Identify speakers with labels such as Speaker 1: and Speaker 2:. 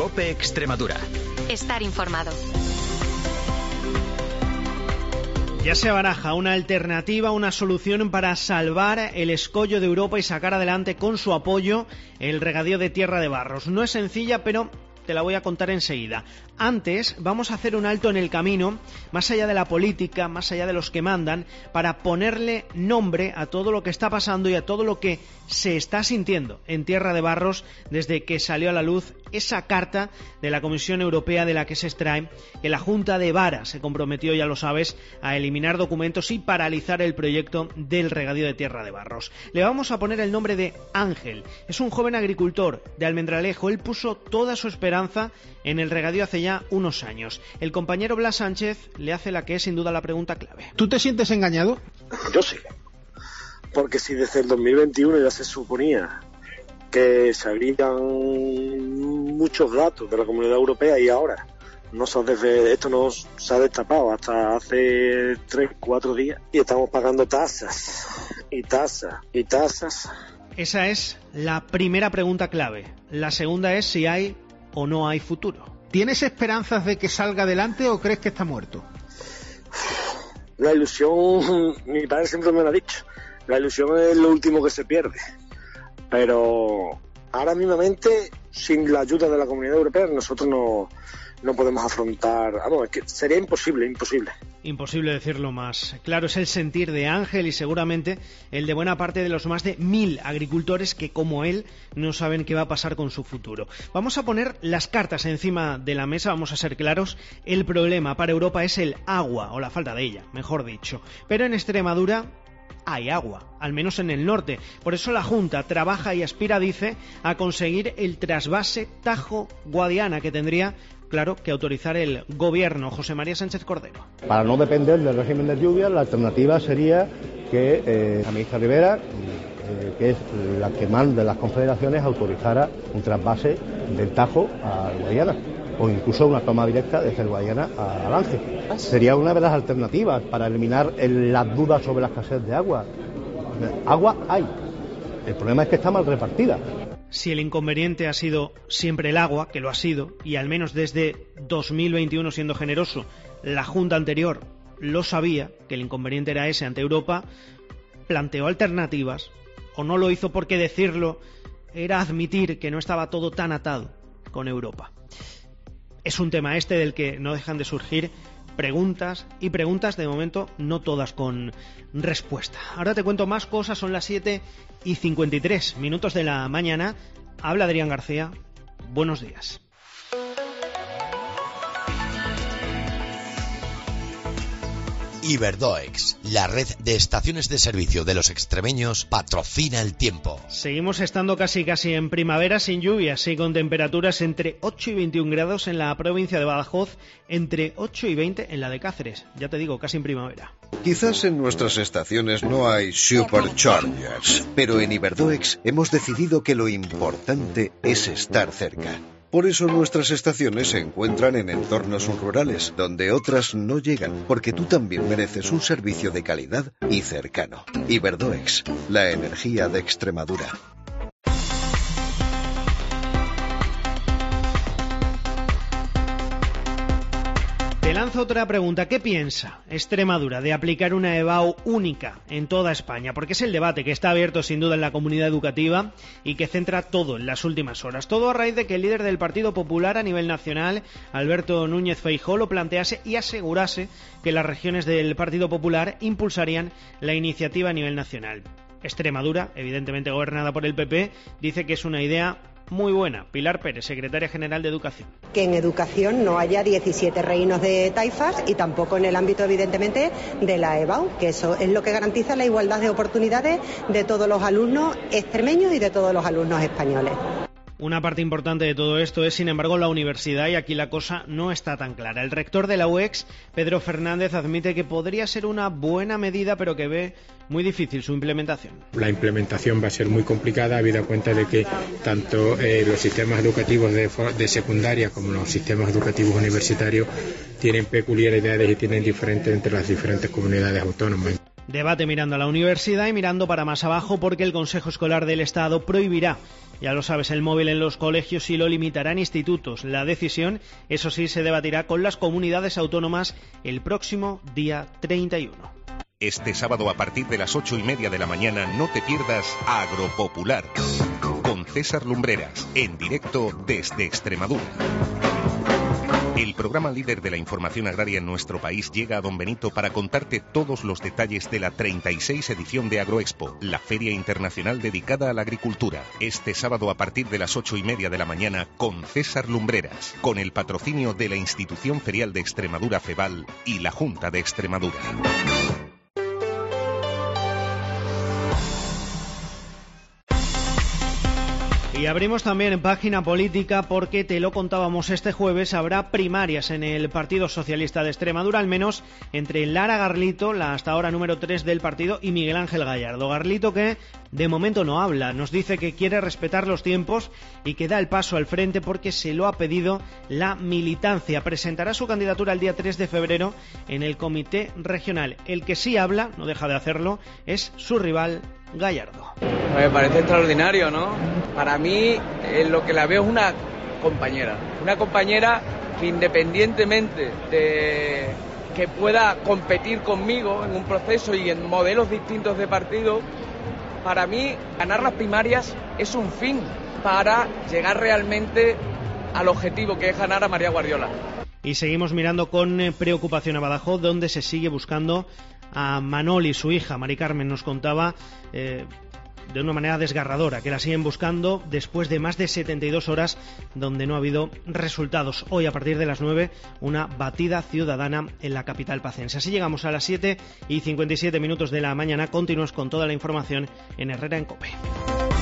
Speaker 1: COPE Extremadura.
Speaker 2: Estar informado.
Speaker 3: Ya se baraja una alternativa, una solución para salvar el escollo de Europa y sacar adelante con su apoyo el regadío de Tierra de Barros. No es sencilla, pero te la voy a contar enseguida. Antes, vamos a hacer un alto en el camino, más allá de la política, más allá de los que mandan, para ponerle nombre a todo lo que está pasando y a todo lo que se está sintiendo en Tierra de Barros desde que salió a la luz esa carta de la Comisión Europea de la que se extrae que la Junta de Vara se comprometió, ya lo sabes, a eliminar documentos y paralizar el proyecto del regadío de Tierra de Barros. Le vamos a poner el nombre de Ángel. Es un joven agricultor de Almendralejo. Él puso toda su esperanza en el regadío hace ya unos años. El compañero Blas Sánchez le hace la que es sin duda la pregunta clave.
Speaker 4: ¿Tú te sientes engañado?
Speaker 5: Yo sí, porque si desde el 2021 ya se suponía que se abrían muchos datos de la Comunidad Europea y ahora esto no se ha destapado hasta hace 3-4 días y estamos pagando tasas y tasas y tasas.
Speaker 3: Esa es la primera pregunta clave. La segunda es si hay o no hay futuro.
Speaker 4: ¿Tienes esperanzas de que salga adelante o crees que está muerto?
Speaker 5: La ilusión, mi padre siempre me lo ha dicho, la ilusión es lo último que se pierde. Pero ahora mismamente, sin la ayuda de la Comunidad Europea, nosotros no podemos afrontar... es que sería imposible.
Speaker 3: Imposible decirlo más. Claro, es el sentir de Ángel y seguramente el de buena parte de los más de 1000 agricultores que, como él, no saben qué va a pasar con su futuro. Vamos a poner las cartas encima de la mesa, vamos a ser claros. El problema para Europa es el agua, o la falta de ella, mejor dicho. Pero en Extremadura hay agua, al menos en el norte. Por eso la Junta trabaja y aspira, dice, a conseguir el trasvase Tajo-Guadiana que tendría, claro, que autorizar el gobierno. José María Sánchez Cordero.
Speaker 6: Para no depender del régimen de lluvias, la alternativa sería que la ministra Rivera, que es la que manda las confederaciones, autorizara un trasvase del Tajo al Guadiana, o incluso una toma directa desde el Guadiana a Alange. Sería una de las alternativas para eliminar las dudas sobre la escasez de agua. Agua hay, el problema es que está mal repartida.
Speaker 3: Si el inconveniente ha sido siempre el agua, que lo ha sido, y al menos desde 2021, siendo generoso, la Junta anterior lo sabía, que el inconveniente era ese ante Europa, planteó alternativas, o no lo hizo porque decirlo era admitir que no estaba todo tan atado con Europa. Es un tema este del que no dejan de surgir preguntas y preguntas, de momento no todas con respuesta. Ahora te cuento más cosas, son las 7:53 de la mañana. Habla Adrián García, buenos días.
Speaker 7: Iberdoex, la red de estaciones de servicio de los extremeños, patrocina el tiempo.
Speaker 3: Seguimos estando casi en primavera, sin lluvias y con temperaturas entre 8 y 21 grados en la provincia de Badajoz, entre 8 y 20 en la de Cáceres. Ya te digo, casi en primavera.
Speaker 8: Quizás en nuestras estaciones no hay superchargers, pero en Iberdoex hemos decidido que lo importante es estar cerca. Por eso nuestras estaciones se encuentran en entornos rurales, donde otras no llegan, porque tú también mereces un servicio de calidad y cercano. Iberdoex, la energía de Extremadura.
Speaker 3: Te lanzo otra pregunta. ¿Qué piensa Extremadura de aplicar una EBAU única en toda España? Porque es el debate que está abierto sin duda en la comunidad educativa y que centra todo en las últimas horas. Todo a raíz de que el líder del Partido Popular a nivel nacional, Alberto Núñez Feijóo, lo plantease y asegurase que las regiones del Partido Popular impulsarían la iniciativa a nivel nacional. Extremadura, evidentemente gobernada por el PP, dice que es una idea muy buena. Pilar Pérez, secretaria general de Educación.
Speaker 9: Que en educación no haya 17 reinos de taifas y tampoco en el ámbito, evidentemente, de la EBAU, que eso es lo que garantiza la igualdad de oportunidades de todos los alumnos extremeños y de todos los alumnos españoles.
Speaker 3: Una parte importante de todo esto es, sin embargo, la universidad, y aquí la cosa no está tan clara. El rector de la UEX, Pedro Fernández, admite que podría ser una buena medida, pero que ve muy difícil su implementación.
Speaker 10: La implementación va a ser muy complicada, habida cuenta de que tanto los sistemas educativos de secundaria como los sistemas educativos universitarios tienen peculiaridades y tienen diferentes entre las diferentes comunidades autónomas.
Speaker 3: Debate mirando a la universidad y mirando para más abajo, porque el Consejo Escolar del Estado prohibirá, ya lo sabes, el móvil en los colegios y lo limitará en institutos. La decisión, eso sí, se debatirá con las comunidades autónomas el próximo día 31.
Speaker 1: Este sábado a partir de las 8:30 de la mañana no te pierdas Agropopular con César Lumbreras, en directo desde Extremadura. El programa líder de la información agraria en nuestro país llega a Don Benito para contarte todos los detalles de la 36 edición de Agroexpo, la feria internacional dedicada a la agricultura. Este sábado a partir de las 8:30 de la mañana con César Lumbreras, con el patrocinio de la Institución Ferial de Extremadura FEBAL y la Junta de Extremadura.
Speaker 3: Y abrimos también página política porque te lo contábamos este jueves, habrá primarias en el Partido Socialista de Extremadura, al menos entre Lara Garlito, la hasta ahora número 3 del partido, y Miguel Ángel Gallardo. Garlito, que de momento no habla, nos dice que quiere respetar los tiempos y que da el paso al frente porque se lo ha pedido la militancia. Presentará su candidatura el día 3 de febrero en el Comité Regional. El que sí habla, no deja de hacerlo, es su rival Gallardo.
Speaker 2: Me parece extraordinario, ¿no? Para mí lo que la veo es una compañera que independientemente de que pueda competir conmigo en un proceso y en modelos distintos de partido, para mí ganar las primarias es un fin para llegar realmente al objetivo que es ganar a María Guardiola.
Speaker 3: Y seguimos mirando con preocupación a Badajoz, donde se sigue buscando a Manoli, su hija. Mari Carmen nos contaba de una manera desgarradora que la siguen buscando después de más de 72 horas donde no ha habido resultados. Hoy a partir de las 9 una batida ciudadana en la capital pacense. Así llegamos a las 7:57 de la mañana. Continuamos con toda la información en Herrera en COPE.